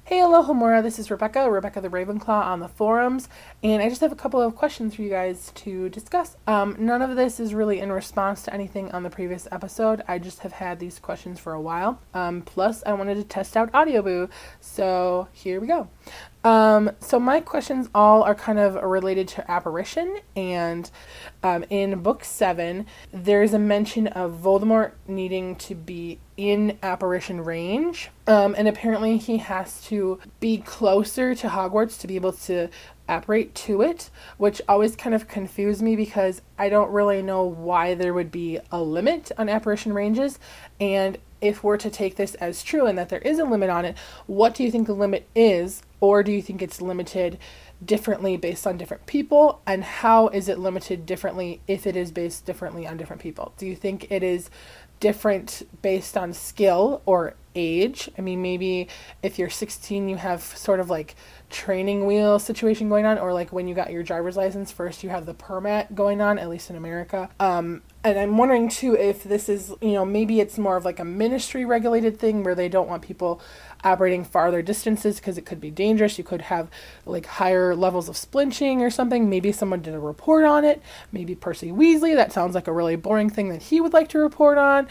Hey, aloha Mora, this is Rebecca the Ravenclaw on the forums, and I just have a couple of questions for you guys to discuss. None of this is really in response to anything on the previous episode. I just have had these questions for a while. Plus, I wanted to test out Audioboo, so here we go. So my questions all are kind of related to apparition, and in book 7, there's a mention of Voldemort needing to be in apparition range, and apparently he has to be closer to Hogwarts to be able to apparate to it, which always kind of confused me because I don't really know why there would be a limit on apparition ranges, and if we're to take this as true and that there is a limit on it, what do you think the limit is? Or do you think it's limited differently based on different people? And how is it limited differently if it is based differently on different people? Do you think it is different based on skill or age? I mean, maybe if you're 16, you have sort of like training wheel situation going on, or like when you got your driver's license first, you have the permit going on, at least in America. And I'm wondering too if this is, maybe it's more of like a ministry regulated thing where they don't want people operating farther distances because it could be dangerous. You could have like higher levels of splinching or something. Maybe someone did a report on it. Maybe Percy Weasley. That sounds like a really boring thing that he would like to report on.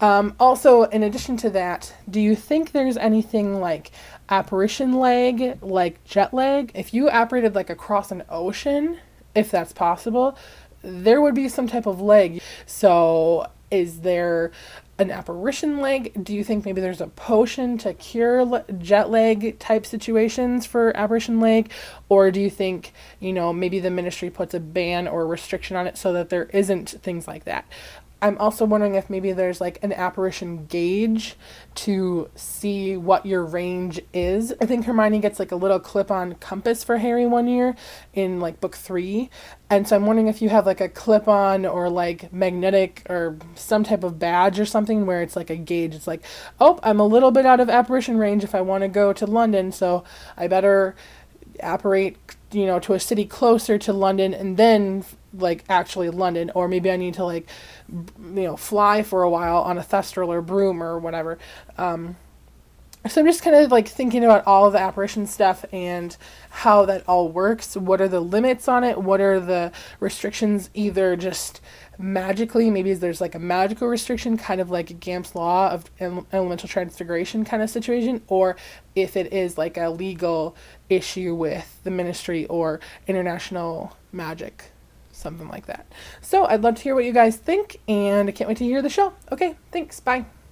Also, in addition to that, do you think there's anything like apparition lag, like jet lag? If you operated like across an ocean, if that's possible, there would be some type of lag. So is there an apparition lag? Do you think maybe there's a potion to cure jet lag type situations for apparition lag? Or do you think, maybe the ministry puts a ban or restriction on it so that there isn't things like that? I'm also wondering if maybe there's like an apparition gauge to see what your range is. I think Hermione gets like a little clip-on compass for Harry one year in like book 3. And so I'm wondering if you have like a clip-on or like magnetic or some type of badge or something where it's like a gauge. It's like, oh, I'm a little bit out of apparition range if I want to go to London, so I better apparate, to a city closer to London and then like actually London, or maybe I need to like, fly for a while on a thestral or broom or whatever. So I'm just kind of like thinking about all of the apparition stuff and how that all works. What are the limits on it? What are the restrictions? Either just magically, maybe there's like a magical restriction, kind of like Gamp's law of elemental transfiguration kind of situation, or if it is like a legal issue with the ministry or international magic, something like that. So I'd love to hear what you guys think, and I can't wait to hear the show. Okay, thanks. Bye.